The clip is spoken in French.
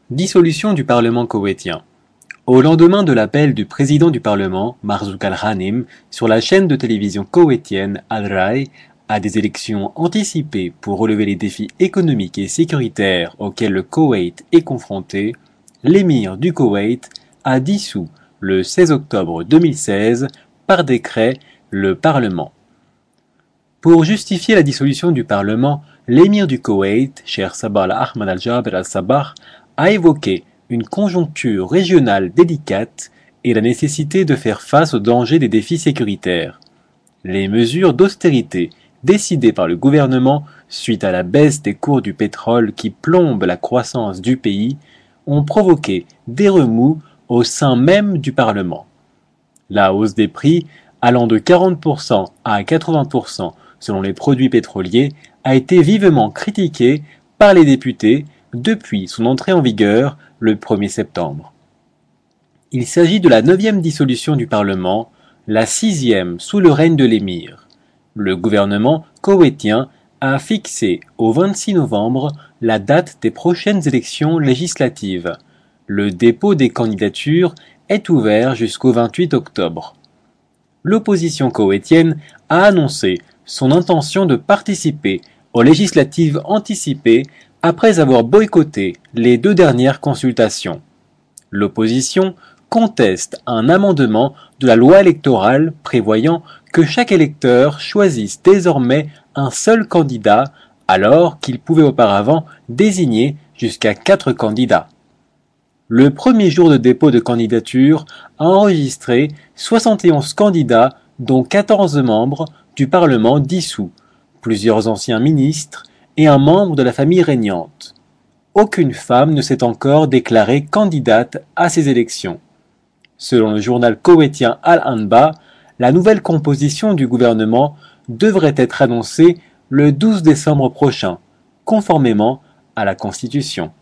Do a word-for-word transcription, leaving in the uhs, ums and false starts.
Dissolution du Parlement koweïtien. Au lendemain de l'appel du président du Parlement, Marzouk Al-Ghanim, sur la chaîne de télévision koweïtienne Al-Rai, à des élections anticipées pour relever les défis économiques et sécuritaires auxquels le Koweït est confronté, l'émir du Koweït a dissous le seize octobre deux mille seize par décret le Parlement. Pour justifier la dissolution du Parlement, l'émir du Koweït, Cheikh Sabah Al-Ahmad Al-Jaber Al-Sabah, a évoqué une conjoncture régionale délicate et la nécessité de faire face aux dangers des défis sécuritaires. Les mesures d'austérité décidées par le gouvernement suite à la baisse des cours du pétrole qui plombe la croissance du pays ont provoqué des remous au sein même du Parlement. La hausse des prix, allant de quarante pour cent à quatre-vingts pour cent selon les produits pétroliers, a été vivement critiquée par les députés depuis son entrée en vigueur le premier septembre. Il s'agit de la neuvième dissolution du Parlement, la sixième sous le règne de l'émir. Le gouvernement koweïtien a fixé au vingt-six novembre la date des prochaines élections législatives. Le dépôt des candidatures est ouvert jusqu'au vingt-huit octobre. L'opposition koweïtienne a annoncé son intention de participer aux législatives anticipées après avoir boycotté les deux dernières consultations. L'opposition conteste un amendement de la loi électorale prévoyant que chaque électeur choisisse désormais un seul candidat alors qu'il pouvait auparavant désigner jusqu'à quatre candidats. Le premier jour de dépôt de candidature a enregistré soixante et onze candidats dont quatorze membres du Parlement dissous, plusieurs anciens ministres et un membre de la famille régnante. Aucune femme ne s'est encore déclarée candidate à ces élections. Selon le journal koweïtien Al-Anba, la nouvelle composition du gouvernement devrait être annoncée le douze décembre prochain, conformément à la Constitution.